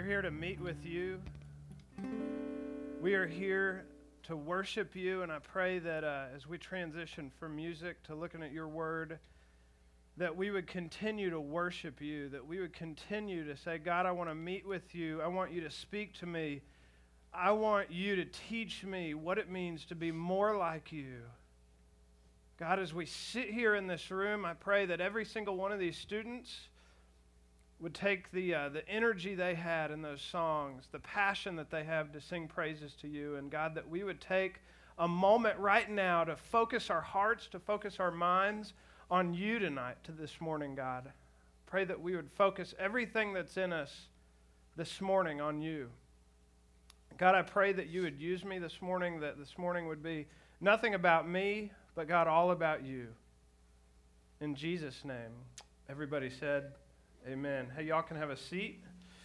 here to meet with you. We are here to worship you, and I pray that as we transition from music to looking at your word, that we would continue to worship you, that we would continue to say, God, I want to meet with you. I want you to speak to me. I want you to teach me what it means to be more like you. God, as we sit here in this room, I pray that every single one of these students would take the energy they had in those songs, the passion that they have to sing praises to you, and God, that we would take a moment right now to focus our hearts, to focus our minds on you tonight, to this morning, God. Pray that we would focus everything that's in us this morning on you. God, I pray that you would use me this morning, that this morning would be nothing about me, but God, all about you. In Jesus' name, everybody said, amen. Hey, y'all can have a seat.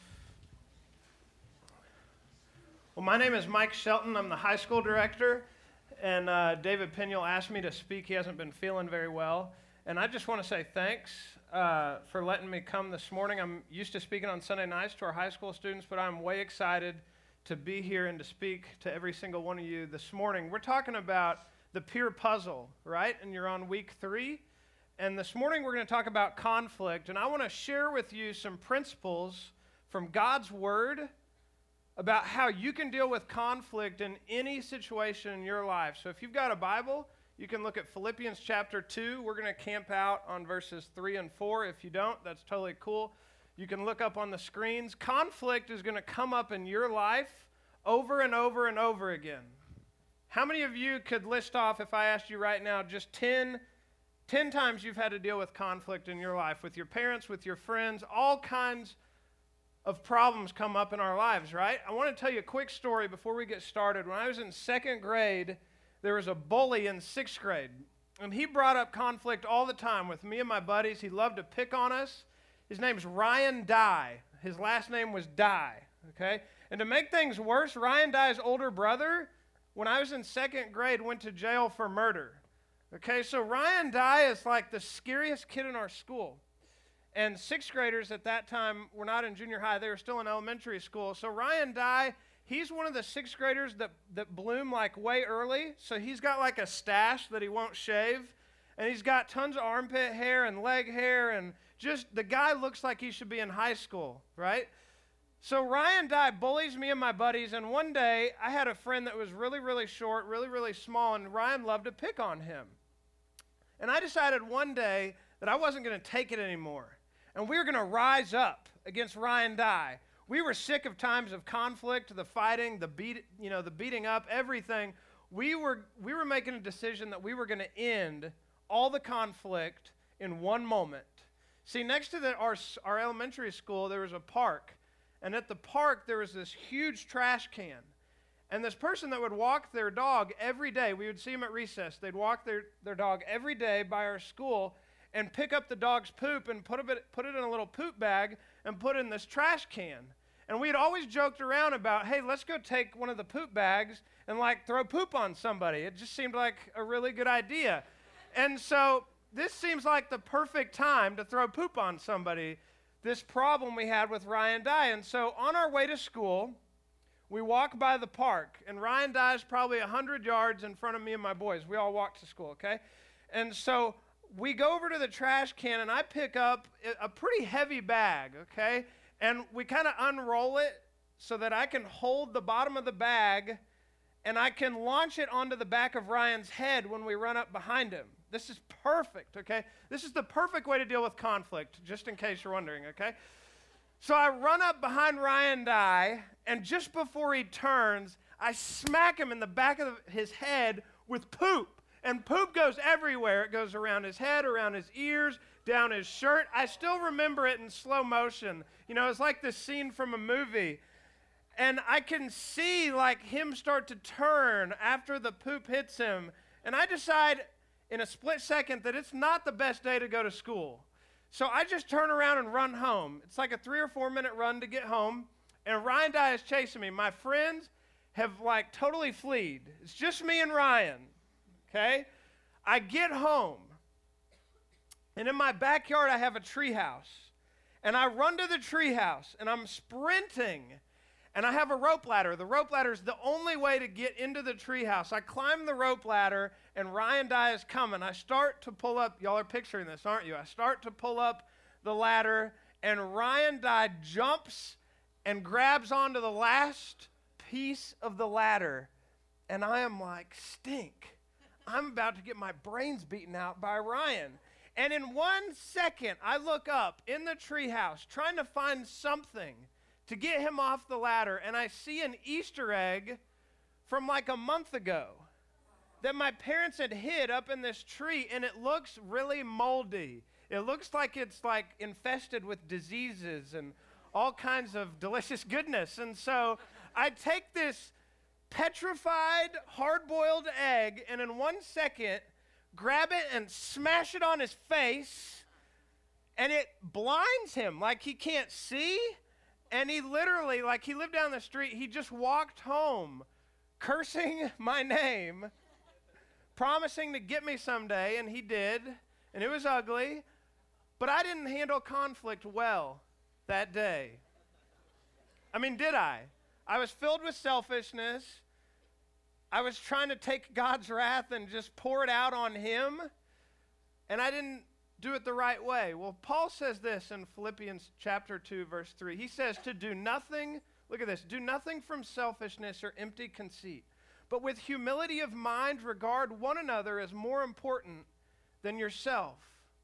Well, my name is Mike Shelton. I'm the high school director, and David Piniel asked me to speak. He hasn't been feeling very well, and I just want to say thanks for letting me come this morning. I'm used to speaking on Sunday nights to our high school students, but I'm way excited to be here and to speak to every single one of you this morning. We're talking about the peer puzzle, right? And you're on week 3. And this morning we're going to talk about conflict, and I want to share with you some principles from God's Word about how you can deal with conflict in any situation in your life. So if you've got a Bible, you can look at Philippians chapter 2. We're going to camp out on verses 3 and 4. If you don't, that's totally cool. You can look up on the screens. Conflict is going to come up in your life over and over and over again. How many of you could list off, if I asked you right now, just 10 times you've had to deal with conflict in your life, with your parents, with your friends? All kinds of problems come up in our lives, right? I want to tell you a quick story before we get started. When I was in 2nd grade, there was a bully in 6th grade, and he brought up conflict all the time with me and my buddies. He loved to pick on us. His name's Ryan Dye. His last name was Dye, okay? And to make things worse, Ryan Dye's older brother, when I was in 2nd grade, went to jail for murder. Okay, so Ryan Dye is like the scariest kid in our school. And 6th graders at that time were not in junior high. They were still in elementary school. So Ryan Dye, he's one of the 6th graders that bloom like way early. So he's got like a stash that he won't shave. And he's got tons of armpit hair and leg hair. And just the guy looks like he should be in high school, right? So Ryan Dye bullies me and my buddies. And one day I had a friend that was really, really short, really, really small. And Ryan loved to pick on him. And I decided one day that I wasn't going to take it anymore. And we were going to rise up against Ryan Dye. We were sick of times of conflict, the fighting, the beating up, everything. We were making a decision that we were going to end all the conflict in one moment. See, next to our elementary school, there was a park. And at the park, there was this huge trash can. And this person that would walk their dog every day, we would see them at recess, they'd walk their dog every day by our school and pick up the dog's poop and put it in a little poop bag and put it in this trash can. And we had always joked around about, hey, let's go take one of the poop bags and like throw poop on somebody. It just seemed like a really good idea. And so this seems like the perfect time to throw poop on somebody, this problem we had with Ryan Dye. And so on our way to school, we walk by the park, and Ryan Dye's probably 100 yards in front of me and my boys. We all walk to school, okay? And so we go over to the trash can, and I pick up a pretty heavy bag, okay? And we kind of unroll it so that I can hold the bottom of the bag, and I can launch it onto the back of Ryan's head when we run up behind him. This is perfect, okay? This is the perfect way to deal with conflict, just in case you're wondering, okay? So I run up behind Ryan Dye, and just before he turns, I smack him in the back of his head with poop. And poop goes everywhere. It goes around his head, around his ears, down his shirt. I still remember it in slow motion. You know, it's like this scene from a movie. And I can see like him start to turn after the poop hits him. And I decide in a split second that it's not the best day to go to school. So I just turn around and run home. It's like a 3 or 4 minute run to get home. And Ryan Dye is chasing me. My friends have like totally fleed. It's just me and Ryan. Okay? I get home. And in my backyard I have a tree house. And I run to the treehouse, and I'm sprinting, and I have a rope ladder. The rope ladder is the only way to get into the treehouse. I climb the rope ladder, and Ryan Dye is coming. I start to pull up. Y'all are picturing this, aren't you? I start to pull up the ladder, and Ryan Dye jumps and grabs onto the last piece of the ladder, and I am like, stink. I'm about to get my brains beaten out by Ryan. And in 1 second, I look up in the treehouse trying to find something to get him off the ladder, and I see an Easter egg from like a month ago that my parents had hid up in this tree, and it looks really moldy. It looks like it's like infested with diseases and all kinds of delicious goodness. And so I take this petrified, hard-boiled egg, and in 1 second, grab it and smash it on his face, and it blinds him like he can't see. And he literally, like he lived down the street, he just walked home cursing my name, promising to get me someday, and he did, and it was ugly. But I didn't handle conflict well that day. I mean, did I? I was filled with selfishness. I was trying to take God's wrath and just pour it out on him, and I didn't do it the right way. Well, Paul says this in Philippians chapter 2, verse 3. He says to do nothing, look at this, do nothing from selfishness or empty conceit, but with humility of mind regard one another as more important than yourself.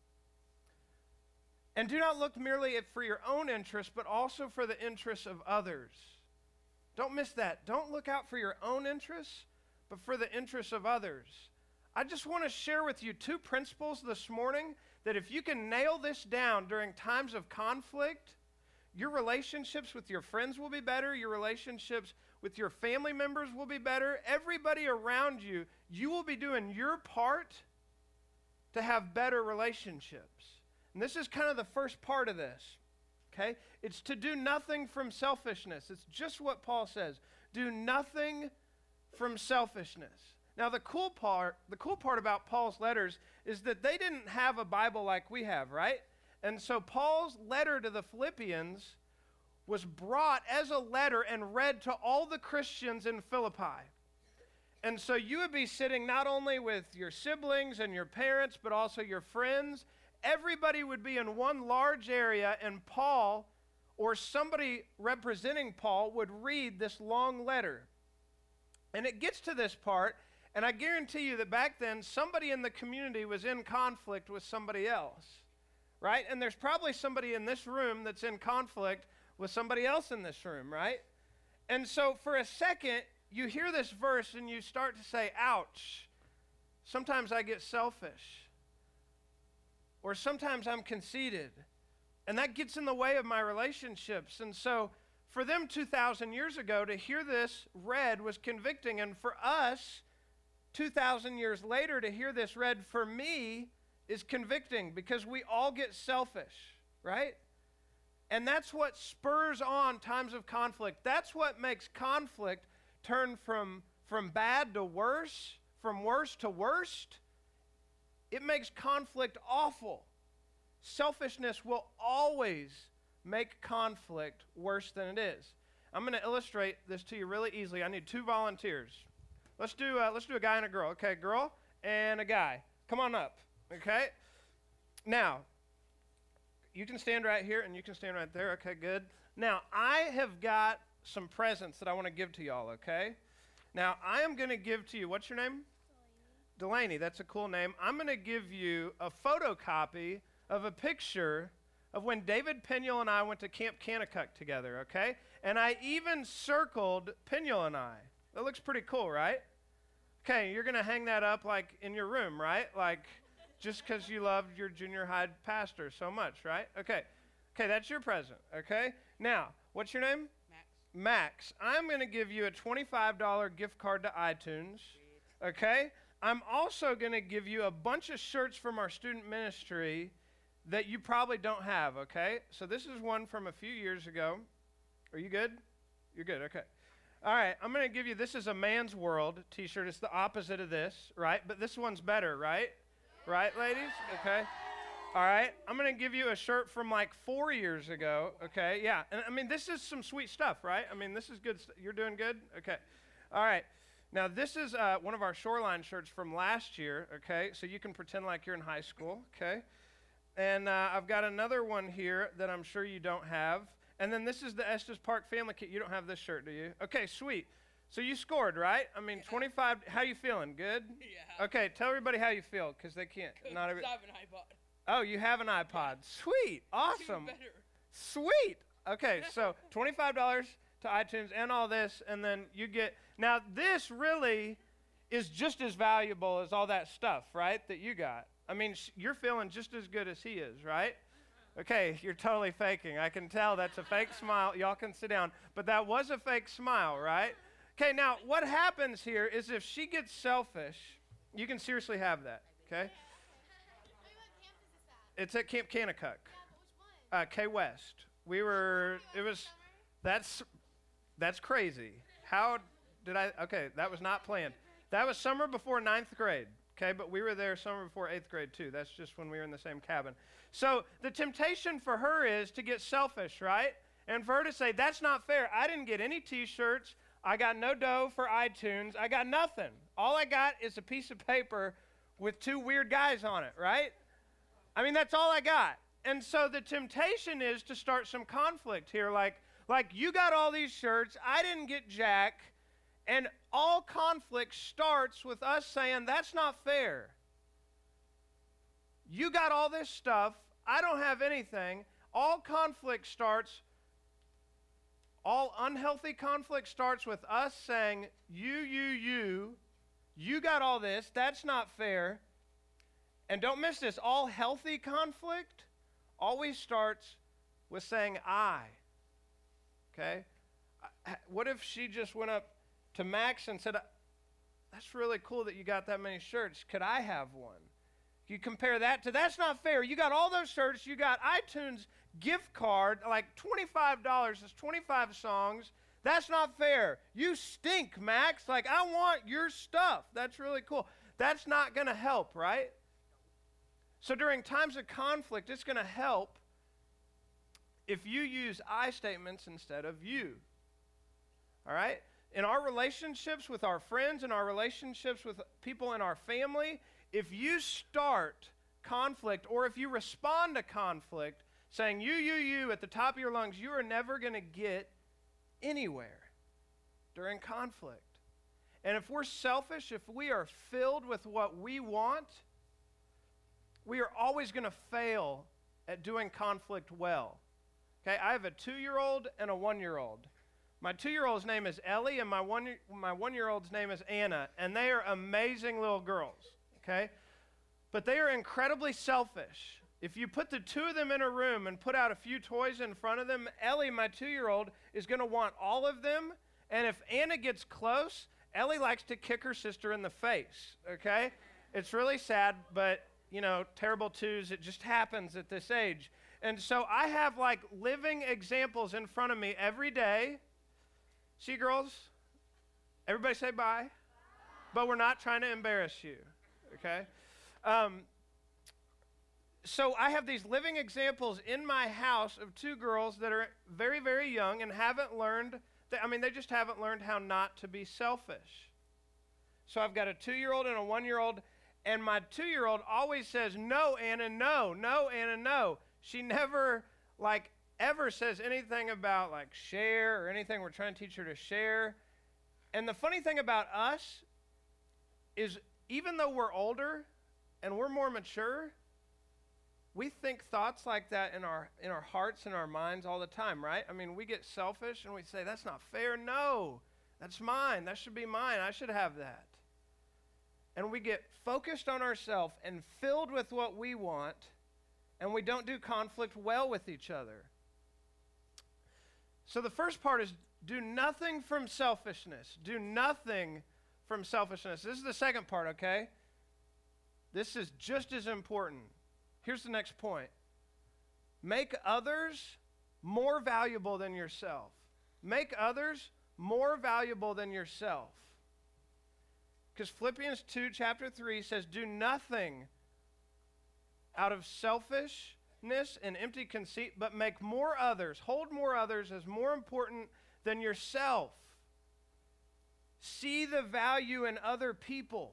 And do not look merely for your own interests, but also for the interests of others. Don't miss that. Don't look out for your own interests, but for the interests of others. I just want to share with you 2 principles this morning that if you can nail this down during times of conflict, your relationships with your friends will be better, your relationships with your family members will be better, everybody around you, you will be doing your part to have better relationships. And this is kind of the first part of this, okay? It's to do nothing from selfishness. It's just what Paul says. Do nothing from selfishness. Now, the cool part about Paul's letters is that they didn't have a Bible like we have, right? And so Paul's letter to the Philippians was brought as a letter and read to all the Christians in Philippi. And so you would be sitting not only with your siblings and your parents, but also your friends. Everybody would be in one large area, and Paul, or somebody representing Paul, would read this long letter. And it gets to this part, and I guarantee you that back then, somebody in the community was in conflict with somebody else, right? And there's probably somebody in this room that's in conflict with somebody else in this room, right? And so for a second, you hear this verse and you start to say, ouch, sometimes I get selfish. Or sometimes I'm conceited. And that gets in the way of my relationships. And so for them 2,000 years ago, to hear this read was convicting. And for us, 2,000 years later, to hear this read for me is convicting because we all get selfish, right? And that's what spurs on times of conflict. That's what makes conflict turn from bad to worse, from worse to worst. It makes conflict awful. Selfishness will always make conflict worse than it is. I'm going to illustrate this to you really easily. I need 2 volunteers. Let's do a guy and a girl. Okay, girl and a guy. Come on up. Okay. Now, you can stand right here and you can stand right there. Okay, good. Now, I have got some presents that I want to give to y'all. Okay. Now, I am going to give to you. What's your name? Delaney. That's a cool name. I'm going to give you a photocopy of a picture of when David Piniel and I went to Camp Kanakuk together, okay? And I even circled Piniel and I. That looks pretty cool, right? Okay, you're going to hang that up like in your room, right? Like just because you loved your junior high pastor so much, right? Okay, that's your present, okay? Now, what's your name? Max. I'm going to give you a $25 gift card to iTunes, okay? I'm also going to give you a bunch of shirts from our student ministry that you probably don't have, okay? So this is one from a few years ago. Are you good? You're good, okay. All right, I'm going to give you, this is a Man's World t-shirt. It's the opposite of this, right? But this one's better, right? Right, ladies? Okay. All right, I'm going to give you a shirt from like 4 years ago, okay? Yeah, and I mean, this is some sweet stuff, right? I mean, this is good. You're doing good? Okay. All right. Now, this is one of our Shoreline shirts from last year, okay? So you can pretend like you're in high school, okay? And I've got another one here that I'm sure you don't have. And then this is the Estes Park family kit. You don't have this shirt, do you? Okay, sweet. So you scored, right? I mean, 25. How you feeling? Good? Yeah. Okay, tell everybody how you feel, because they can't. Not every. I have an iPod. Oh, you have an iPod. Sweet. Awesome. Better. Sweet. Okay, so $25 to iTunes and all this, and then you get. Now, this really is just as valuable as all that stuff, right, that you got. I mean, you're feeling just as good as he is, right? Okay, you're totally faking. I can tell that's a fake smile. Y'all can sit down. But that was a fake smile, right? Okay, now, what happens here is if she gets selfish, you can seriously have that, okay? It's at Camp Kanakuk. K West. That's crazy. How did I, okay, that was not planned. That was summer before 9th grade, okay, but we were there summer before 8th grade too. That's just when we were in the same cabin. So the temptation for her is to get selfish, right? And for her to say, that's not fair. I didn't get any t-shirts. I got no dough for iTunes. I got nothing. All I got is a piece of paper with two weird guys on it, right? I mean, that's all I got. And so the temptation is to start some conflict here. Like you got all these shirts, I didn't get jack, and all conflict starts with us saying, that's not fair. You got all this stuff, I don't have anything. All unhealthy conflict starts with us saying, you got all this, that's not fair. And don't miss this, all healthy conflict always starts with saying I. Okay? What if she just went up to Max and said, that's really cool that you got that many shirts. Could I have one? You compare that to, that's not fair. You got all those shirts. You got iTunes gift card, like $25. It's 25 songs. That's not fair. You stink, Max. Like, I want your stuff. That's really cool. That's not going to help, right? So during times of conflict, it's going to help if you use I statements instead of you. All right? In our relationships with our friends, in our relationships with people in our family, if you start conflict or if you respond to conflict saying you at the top of your lungs, you are never going to get anywhere during conflict. And if we're selfish, if we are filled with what we want, we are always going to fail at doing conflict well. Okay, I have a 2-year-old and a 1-year-old. My 2-year-old's name is Ellie, and my 1-year-old's name is Anna, and they are amazing little girls, okay? But they are incredibly selfish. If you put the two of them in a room and put out a few toys in front of them, Ellie, my 2-year-old, is going to want all of them, and if Anna gets close, Ellie likes to kick her sister in the face, okay? It's really sad, but terrible twos, it just happens at this age. And so I have like living examples in front of me every day. See, girls, everybody say bye. But we're not trying to embarrass you, okay? So I have these living examples in my house of two girls that are very, very young and haven't learned, they just haven't learned how not to be selfish. So I've got a 2-year-old and a 1-year-old, and my 2-year-old always says, no, Anna, no, no, Anna, no. She never, ever says anything about, share or anything. We're trying to teach her to share. And the funny thing about us is even though we're older and we're more mature, we think thoughts like that in our hearts and our minds all the time, right? We get selfish and we say, that's not fair. No, that's mine. That should be mine. I should have that. And we get focused on ourselves and filled with what we want, and we don't do conflict well with each other. So the first part is do nothing from selfishness. Do nothing from selfishness. This is the second part, okay? This is just as important. Here's the next point. Make others more valuable than yourself. Make others more valuable than yourself. Because Philippians 2, chapter 3 says, do nothing out of selfishness and empty conceit, but make more others, hold more others as more important than yourself. See the value in other people.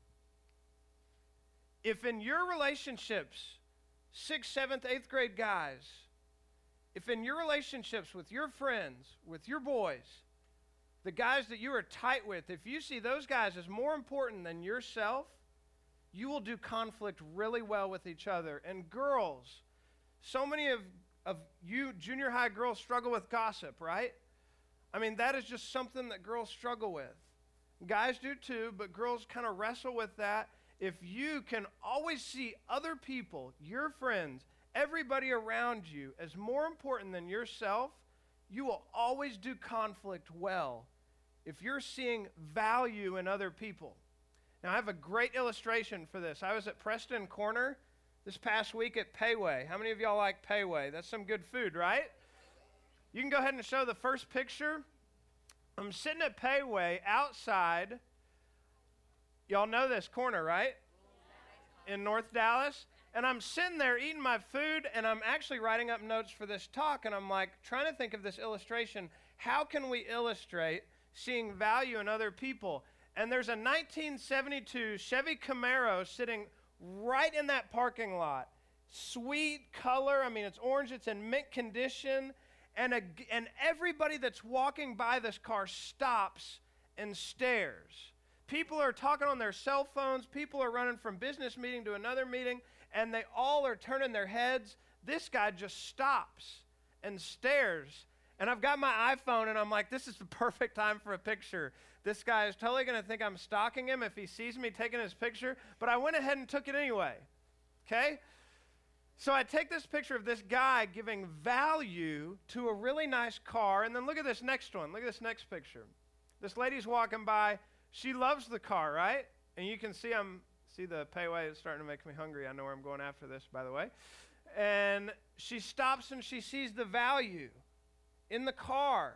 If in your relationships, 6th, 7th, 8th grade guys, if in your relationships with your friends, with your boys, the guys that you are tight with, if you see those guys as more important than yourself, you will do conflict really well with each other. And girls, so many of you junior high girls struggle with gossip, right? I mean, that is just something that girls struggle with. Guys do too, but girls kind of wrestle with that. If you can always see other people, your friends, everybody around you as more important than yourself, you will always do conflict well if you're seeing value in other people. Now, I have a great illustration for this. I was at Preston Corner this past week at Payway. How many of y'all like Payway? That's some good food, right? You can go ahead and show the first picture. I'm sitting at Payway outside. Y'all know this corner, right? In North Dallas. And I'm sitting there eating my food, and I'm actually writing up notes for this talk, and I'm like trying to think of this illustration. How can we illustrate seeing value in other people? And there's a 1972 Chevy Camaro sitting right in that parking lot. Sweet color. I mean, it's orange. It's in mint condition. And everybody that's walking by this car stops and stares. People are talking on their cell phones. People are running from business meeting to another meeting, and they all are turning their heads. This guy just stops and stares. And I've got my iPhone, and I'm like, this is the perfect time for a picture. This guy is totally going to think I'm stalking him if he sees me taking his picture, but I went ahead and took it anyway, okay? So I take this picture of this guy giving value to a really nice car, and then look at this next one. Look at this next picture. This lady's walking by. She loves the car, right? And you can see the Payway is starting to make me hungry. I know where I'm going after this, by the way. And she stops and she sees the value in the car.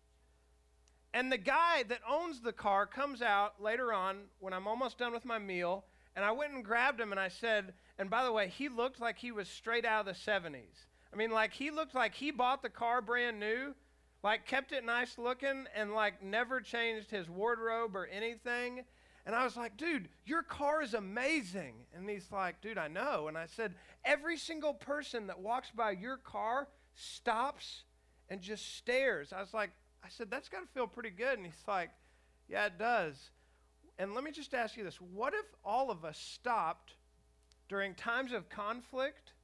And the guy that owns the car comes out later on when I'm almost done with my meal, and I went and grabbed him and I said, and by the way, he looked like he was straight out of the 70s. I mean, like he looked like he bought the car brand new, like kept it nice looking, and like never changed his wardrobe or anything. And I was like, dude, your car is amazing. And he's like, dude, I know. And I said, every single person that walks by your car stops and just stares. I said, that's got to feel pretty good. And he's like, yeah, it does. And let me just ask you this. What if all of us stopped during times of conflict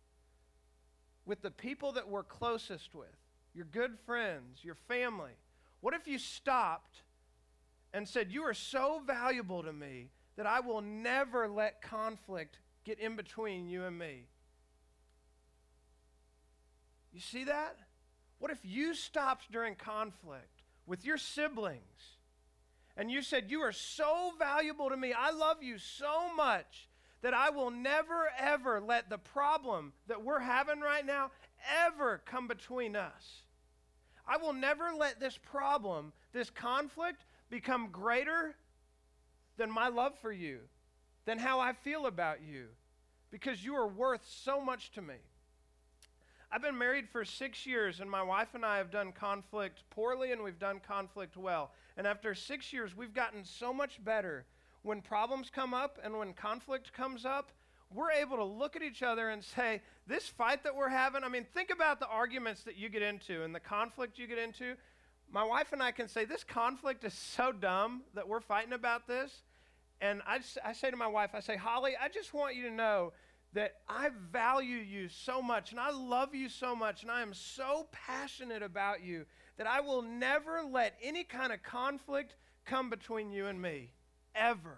with the people that we're closest with, your good friends, your family? What if you stopped and said, you are so valuable to me that I will never let conflict get in between you and me? You see that? What if you stopped during conflict with your siblings and you said, you are so valuable to me, I love you so much that I will never, ever let the problem that we're having right now ever come between us. I will never let this problem, this conflict, become greater than my love for you, than how I feel about you, because you are worth so much to me. I've been married for 6 years, and my wife and I have done conflict poorly, and we've done conflict well. And after 6 years, we've gotten so much better. When problems come up and when conflict comes up, we're able to look at each other and say, this fight that we're having, I mean, think about the arguments that you get into and the conflict you get into. My wife and I can say, this conflict is so dumb that we're fighting about this. And I say to my wife, I say, Holly, I just want you to know that I value you so much and I love you so much and I am so passionate about you that I will never let any kind of conflict come between you and me, ever.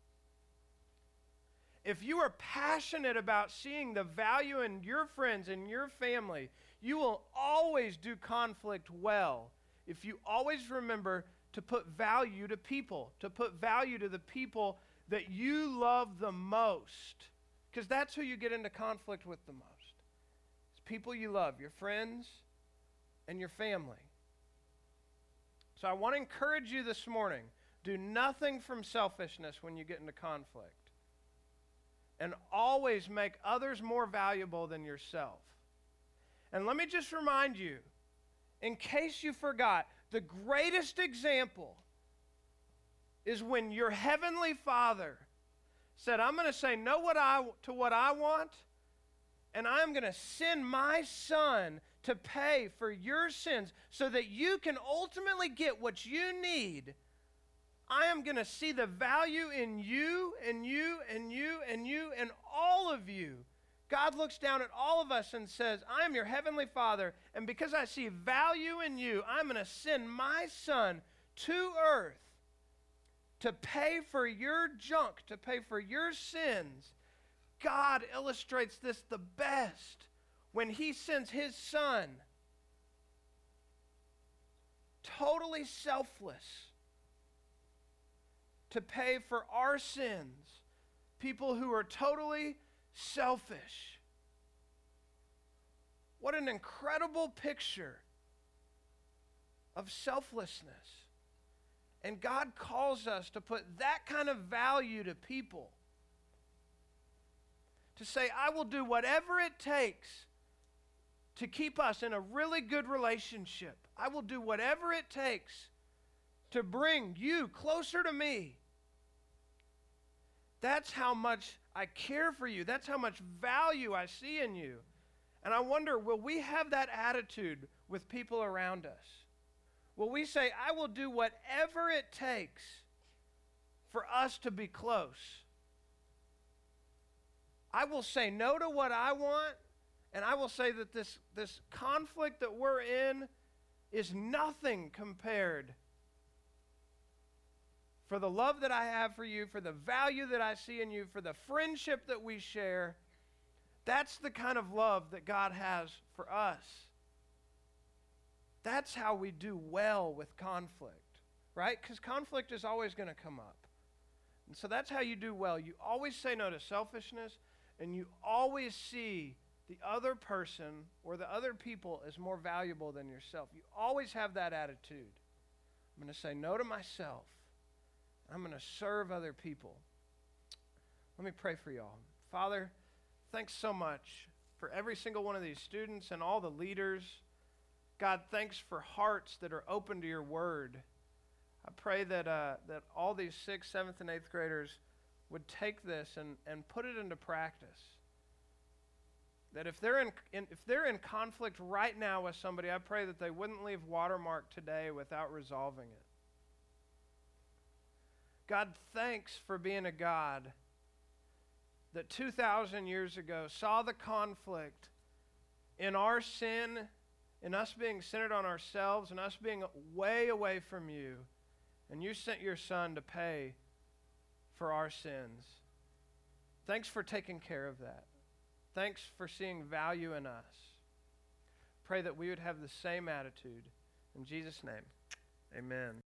If you are passionate about seeing the value in your friends and your family, you will always do conflict well. If you always remember to put value to people, to put value to the people that you love the most, because that's who you get into conflict with the most. It's people you love, your friends and your family. So I want to encourage you this morning, do nothing from selfishness when you get into conflict. and always make others more valuable than yourself. And let me just remind you, in case you forgot, the greatest example is when your heavenly Father said, I'm going to say no to what I want, and I'm going to send my Son to pay for your sins so that you can ultimately get what you need. I am going to see the value in you and you and you and you and all of you. God looks down at all of us and says, I am your heavenly Father, and because I see value in you, I'm going to send my Son to earth to pay for your junk, to pay for your sins. God illustrates this the best when he sends his Son, totally selfless, to pay for our sins. People who are totally selfish. What an incredible picture of selflessness. And God calls us to put that kind of value to people. To say, I will do whatever it takes to keep us in a really good relationship. I will do whatever it takes to bring you closer to me. That's how much I care for you. That's how much value I see in you. And I wonder, will we have that attitude with people around us? Will we say, I will do whatever it takes for us to be close? I will say no to what I want, and I will say that this conflict that we're in is nothing compared for the love that I have for you, for the value that I see in you, for the friendship that we share. That's the kind of love that God has for us. That's how we do well with conflict, right? Because conflict is always going to come up. And so that's how you do well. You always say no to selfishness, and you always see the other person or the other people as more valuable than yourself. You always have that attitude. I'm going to say no to myself. I'm going to serve other people. Let me pray for y'all. Father, thanks so much for every single one of these students and all the leaders. God, thanks for hearts that are open to your word. I pray that all these 6th, 7th, and 8th graders would take this and put it into practice. That if they're in conflict right now with somebody, I pray that they wouldn't leave Watermark today without resolving it. God, thanks for being a God that 2,000 years ago saw the conflict in our sin, in us being centered on ourselves, and us being way away from you. And you sent your Son to pay for our sins. Thanks for taking care of that. Thanks for seeing value in us. Pray that we would have the same attitude. In Jesus' name, amen.